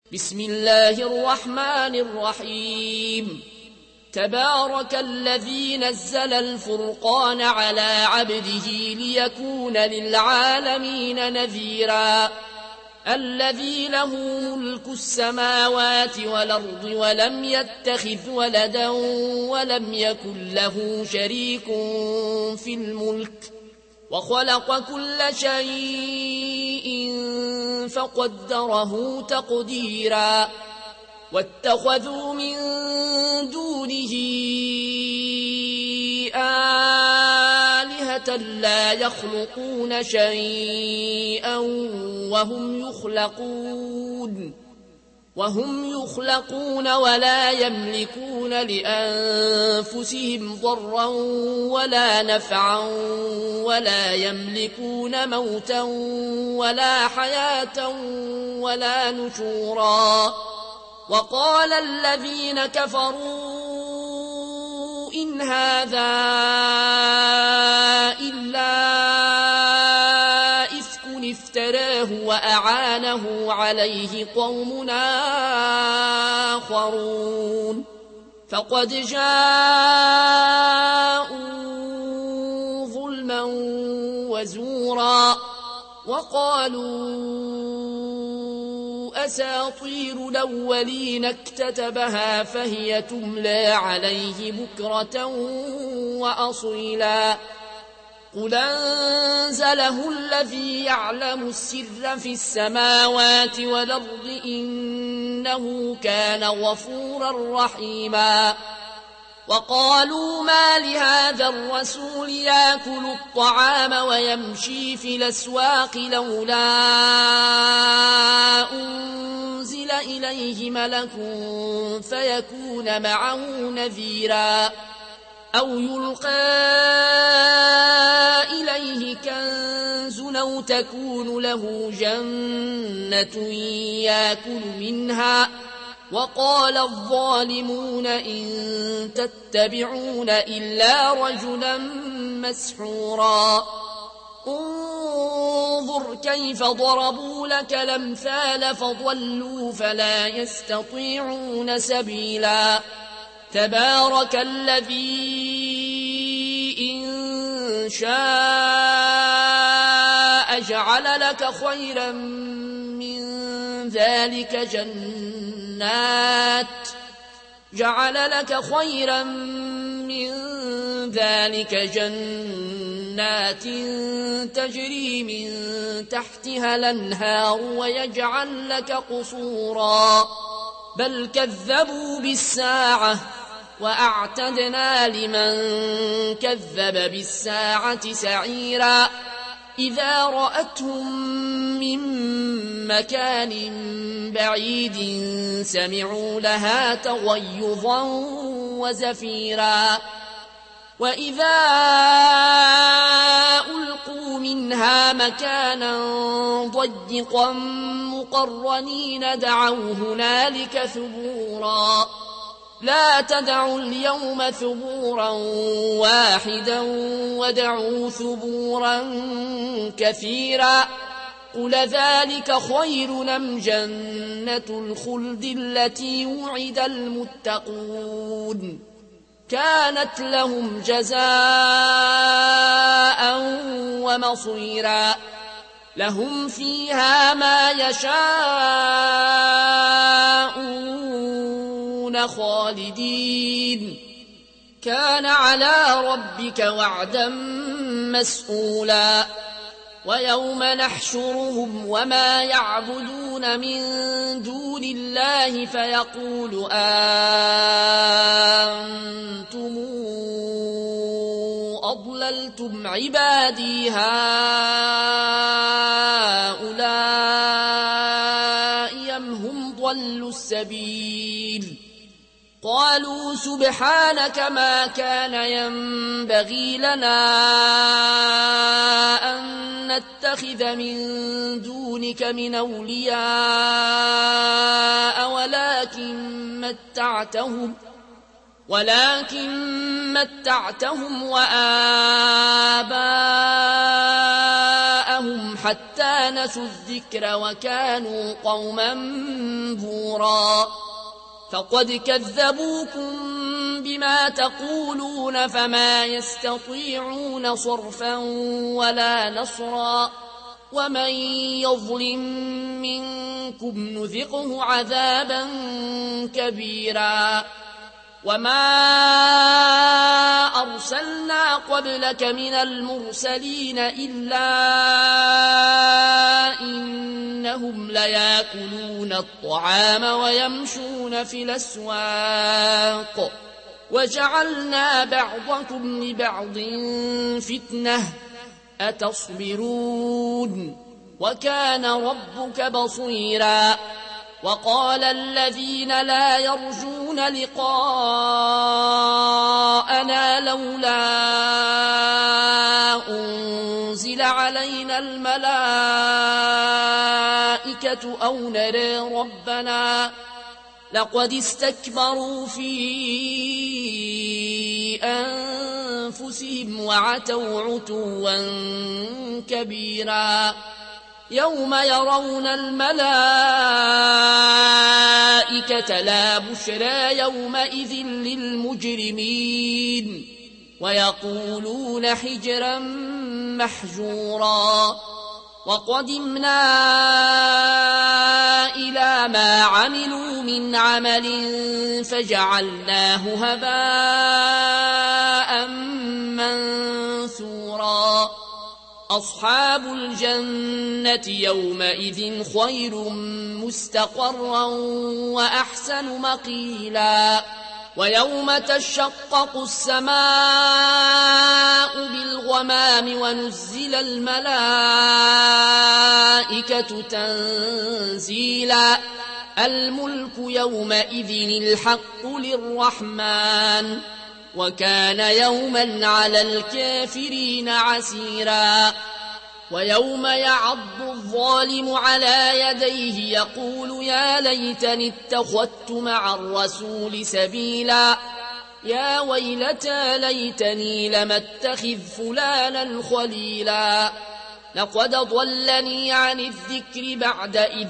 بسم الله الرحمن الرحيم. تبارك الذي نزل الفرقان على عبده ليكون للعالمين نذيرا. الذي له ملك السماوات والأرض ولم يتخذ ولدا ولم يكن له شريك في الملك وخلق كل شيء فقدره تقديرا. واتخذوا من دونه آلهة لا يخلقون شيئا وهم يخلقون ولا يملكون لأنفسهم ضرا ولا نفعا ولا يملكون موتا ولا حياة ولا نشورا. وقال الذين كفروا إن هذا إلا إفك افتراه وأعانه عليه قوم آخرون فقد جاءوا ظلما وزورا. وقالوا أساطير الأولين اكتتبها فهي تملى عليه بكرة وأصيلا. قل أنزله الذي يعلم السر في السماوات والأرض إنه كان غفورا رحيما. وقالوا ما لهذا الرسول يأكل الطعام ويمشي في الأسواق لولا أنزل إليه ملك فيكون معه نذيرا أو يلقى إليه كنز أو تكون له جنة يأكل منها. وقال الظالمون إن تتبعون إلا رجلا مسحورا. انظر كيف ضربوا لك الأمثال فضلوا فلا يستطيعون سبيلا. تبارك الذي إن شاء جعل لك خيرا من ذلك جنات تجري من تحتها الأنهار ويجعل لك قصورا. بل كذبوا بالساعة وأعتدنا لمن كذب بالساعة سعيرا. إذا رأتهم من مكان بعيد سمعوا لها تغيظا وزفيرا. وإذا ألقوا منها مكانا ضيقا مقرنين دعوا هنالك ثبورا. لا تدعوا اليوم ثبورا واحدا وادعوا ثبورا كثيرا. قل ذلك خير أم جنة الخلد التي وعد المتقون كانت لهم جزاء ومصيرا. لهم فيها ما يشاءون خالدين. كان على ربك وعدا مسئولا. ويوم نحشرهم وما يعبدون من دون الله فيقول أنتم أضللتم عبادي هؤلاء أم هم ضلوا السبيل. قالوا سبحانك ما كان ينبغي لنا أن نتخذ من دونك من أولياء ولكن متعتهم وآباءهم حتى نسوا الذكر وكانوا قوما بورا. محجورا فقد كذبوكم بما تقولون فما يستطيعون صرفا ولا نصرا ومن يظلم منكم نذقه عذابا كبيرا وما أرسلنا قبلك من المرسلين إلا إنهم ليأكلون الطعام ويمشون في الأسواق وجعلنا بعضكم لبعض فتنة أتصبرون وكان ربك بصيرا وقال الذين لا يرجون لقاءنا لولا أنزل علينا الملائكة أو نرى ربنا لقد استكبروا في أنفسهم وعتوا عتوا كبيرا يوم يرون الملائكة لا بشرى يومئذ للمجرمين ويقولون حجرا محجورا وقدمنا إلى ما عملوا من عمل فجعلناه هباء منثورا أصحاب الجنة يومئذ خير مستقرا وأحسن مقيلا ويوم تشقق السماء بالغمام ونزل الملائكة تنزيلا الملك يومئذ الحق للرحمن وكان يوما على الكافرين عسيرا ويوم يعض الظالم على يديه يقول يا ليتني اتخذت مع الرسول سبيلا يا ويلتى ليتني لم اتخذ فلانا خليلا لقد ضلني عن الذكر بعد إذ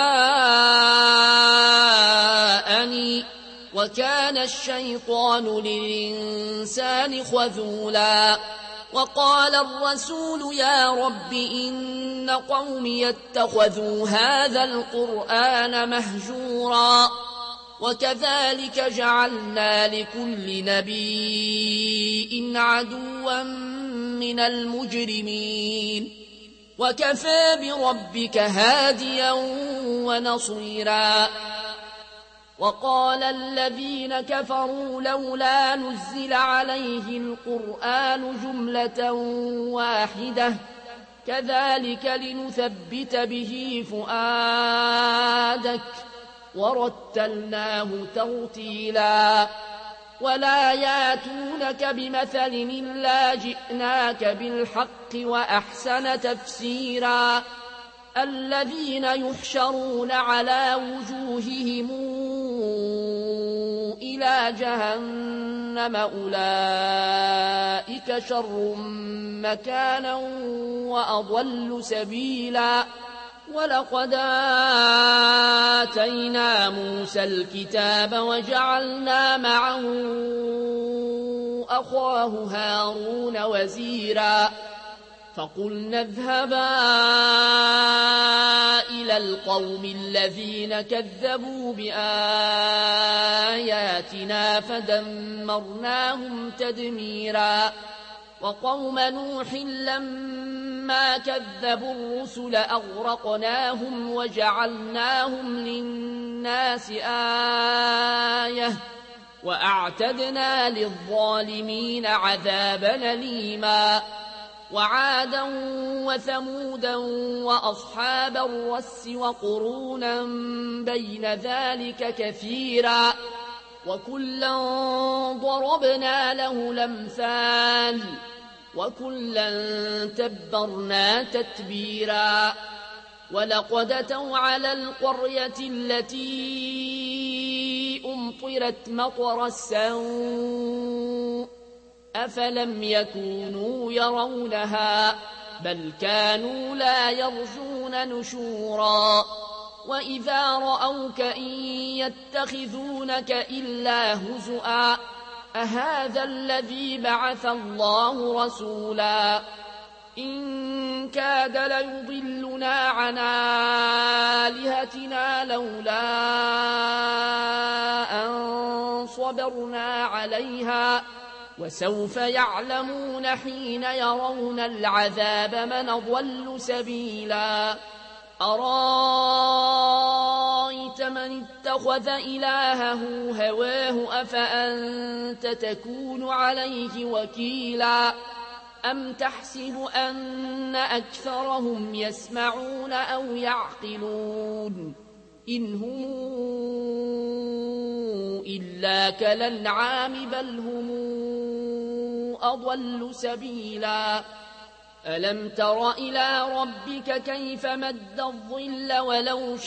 جاءني وكان الشيطان للإنسان خذولا وقال الرسول يا رب إن قومي اتخذوا هذا القرآن مهجورا وكذلك جعلنا لكل نبي عدوا من المجرمين وكفى بربك هاديا ونصيرا وقال الذين كفروا لولا نزل عليه القرآن جملة واحدة كذلك لنثبت به فؤادك ورتلناه ترتيلا ولا ياتونك بمثل إلا جئناك بالحق وأحسن تفسيرا الذين يحشرون على وجوههم إلى جهنم أولئك شر مكانا وأضل سبيلا ولقد آتينا موسى الكتاب وجعلنا معه أخاه هارون وزيرا فقلنا اذهبا إلى القوم الذين كذبوا بآياتنا فدمرناهم تدميرا وقوم نوح لما كذبوا الرسل أغرقناهم وجعلناهم للناس آية وأعتدنا للظالمين عذابا أليما وعادا وثمودا وأصحاب الرس وقرونا بين ذلك كثيرا وكلا ضربنا له الأمثال وكلا تبرنا تتبيرا ولقد أتوا على القرية التي أمطرت مطر السوء أفلم يكونوا يرونها بل كانوا لا يرجون نشورا وإذا رأوك إن يتخذونك إلا هزؤا أهذا الذي بعث الله رسولا إن كاد ليضلنا عن آلهتنا لولا أن صبرنا عليها وسوف يعلمون حين يرون العذاب من أضل سبيلا أرأيت من اتخذ إلهه هواه أفأنت تكون عليه وكيلا أم تحسب أن أكثرهم يسمعون أو يعقلون إن هم إلا كالأنعام بل هم أضل سبيلا ألم تر إلى ربك كيف مد الظل ولو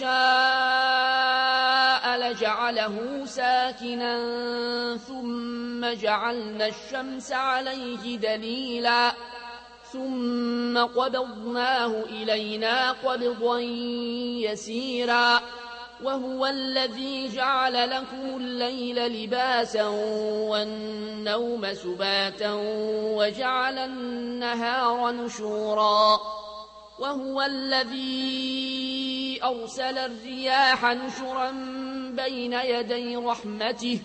شاء لجعله ساكنا ثم جعلنا الشمس عليه دليلا ثم قبضناه إلينا قبضا يسيرا وهو الذي جعل لكم الليل لباسا والنوم سباتا وجعل النهار نشورا وهو الذي أرسل الرياح نشرا بين يدي رحمته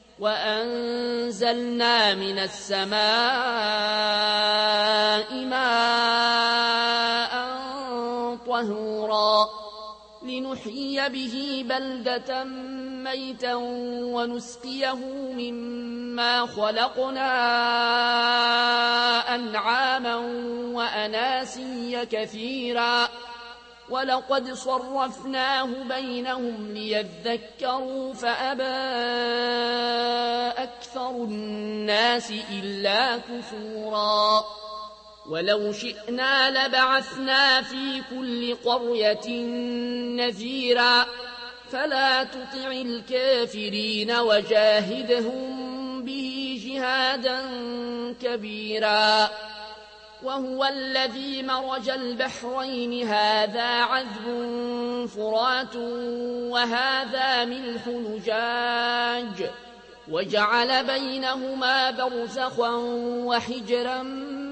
وأنزلنا من السماء ماء طهورا لنحيي به بلدة ميتا ونسقيه مما خلقنا أنعاما وأناسيا كثيرا ولقد صرفناه بينهم ليذكروا فأبى أكثر الناس إلا كفورا ولو شئنا لبعثنا في كل قرية نذيرا فلا تطع الكافرين وجاهدهم به جهادا كبيرا وهو الذي مرج البحرين هذا عذب فرات وهذا ملح نجاج وجعل بينهما برزخا وحجرا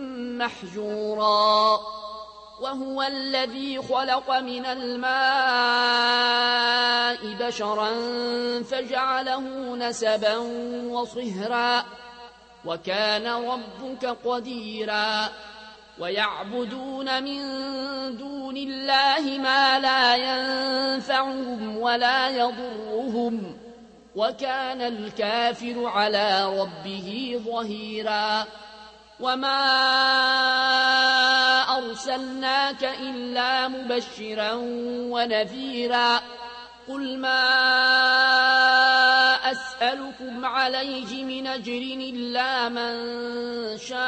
محجورا وهو الذي خلق من الماء بشرا فجعله نسبا وصهرا وكان ربك قديرا ويعبدون من دون الله ما لا ينفعهم ولا يضرهم وكان الكافر على ربه ظهيرا وما أرسلناك إلا مبشرا ونذيرا قل ما أسألكم عليه من أجر إلا من شاء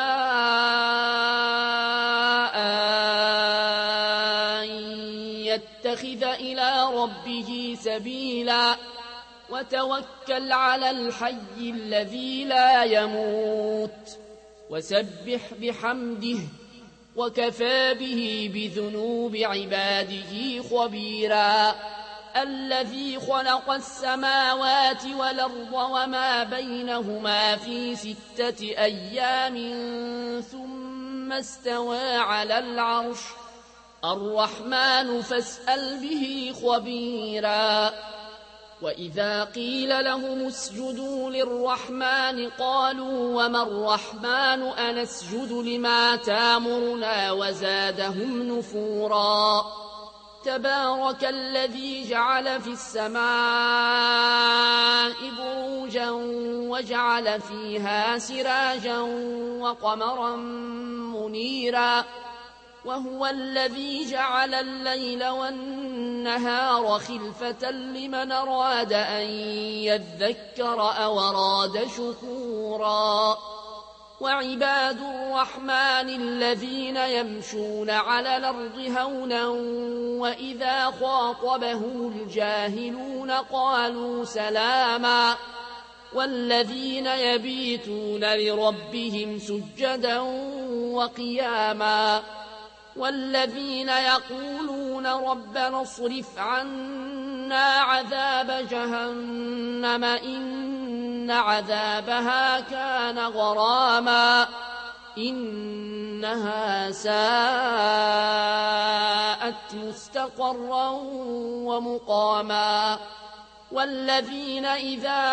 أن يتخذ إلى ربه سبيلا وتوكل على الحي الذي لا يموت وسبح بحمده وكفى به بذنوب عباده خبيرا الذي خلق السماوات والأرض وما بينهما في 6 أيام ثم استوى على العرش الرحمن فاسأل به خبيرا وإذا قيل لهم اسجدوا للرحمن قالوا وما الرحمن أنسجد لما تامرنا وزادهم نفورا تبارك الذي جعل في السماء بروجا وجعل فيها سراجا وقمرا منيرا وهو الذي جعل الليل والنهار خلفة لمن أراد أن يذكر أو أراد شكورا وعباد الرحمن الذين يمشون على الأرض هونا وإذا خاطبهم الجاهلون قالوا سلاما والذين يبيتون لربهم سجدا وقياما والذين يقولون ربنا اصرف عنا عذاب جهنم إن عذابها كان غراما إنها ساءت مستقرا ومقاما والذين إذا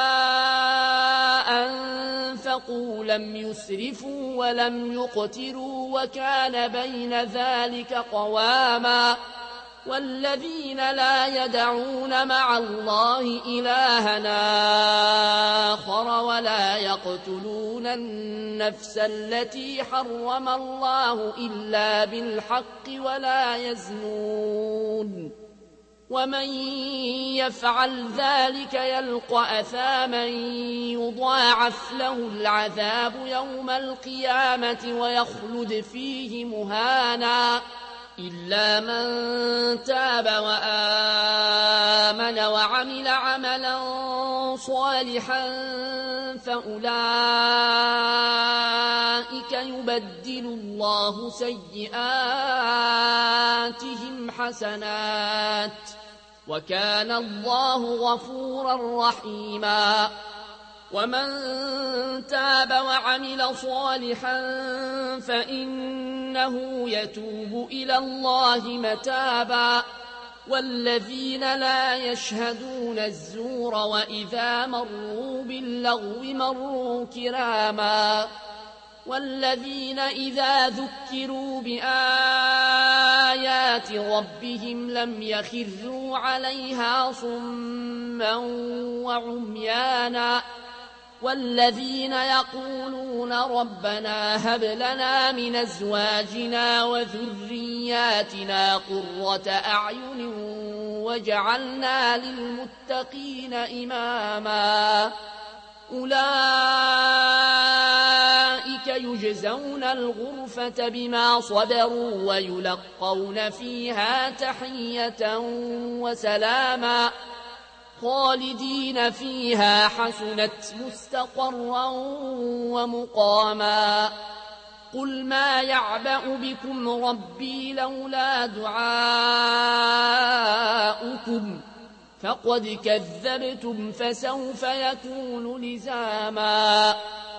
أنفقوا لم يسرفوا ولم يقتروا وكان بين ذلك قواما والذين لا يدعون مع الله إلهنا آخر ولا يقتلون النفس التي حرم الله إلا بالحق ولا يزنون ومن يفعل ذلك يلقى أثاما يضاعف له العذاب يوم القيامة ويخلد فيه مهانا إلا من تاب وآمن وعمل عملا صالحا فأولئك يبدل الله سيئاتهم حسنات وكان الله غفورا رحيما ومن تاب وعمل صالحا فإنه يتوب إلى الله متابا والذين لا يشهدون الزور وإذا مروا باللغو مروا كراما والذين إذا ذكروا بآيات ربهم لم يخروا عليها صما وعميانا والذين يقولون ربنا هب لنا من أزواجنا وذرياتنا قرة أعين واجعلنا للمتقين إماما أولئك يجزون الغرفة بما صبروا ويلقون فيها تحية وسلاما خالدين فيها حسنت مستقرا ومقاما قل ما يعبأ بكم ربي لولا دعاؤكم فقد كذبتم فسوف يكون لزاما